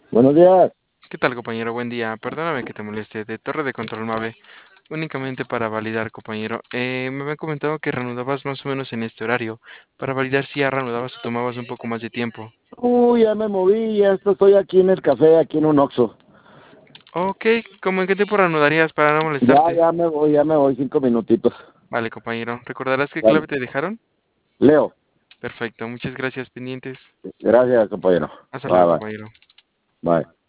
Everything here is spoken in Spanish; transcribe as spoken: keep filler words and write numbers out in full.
Buenos días. ¿Qué tal, compañero? Buen día. Perdóname que te moleste. De Torre de Control Mave. Únicamente para validar, compañero. Eh, me habían comentado que reanudabas más o menos en este horario. Para validar si ya reanudabas o tomabas un poco más de tiempo. Uy, ya me moví, ya estoy aquí en el café, aquí en un Oxxo. Ok, ¿cómo en qué tiempo reanudarías para no Ya, molestarte? ya me voy, ya me voy, cinco minutitos. Vale, compañero. ¿Recordarás qué Vale. clave te dejaron? Leo, Perfecto. Muchas gracias, pendientes. gracias, compañero. Hasta Bye, luego, bye, compañero. bye.